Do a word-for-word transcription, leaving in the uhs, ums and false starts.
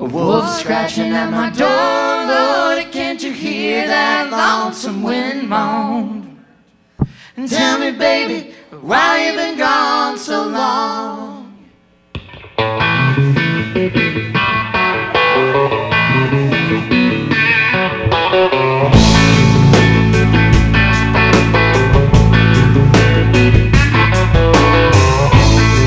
wolf scratching at my door, Lord, can't you hear that lonesome wind moan? And tell me, baby, why you been gone so long?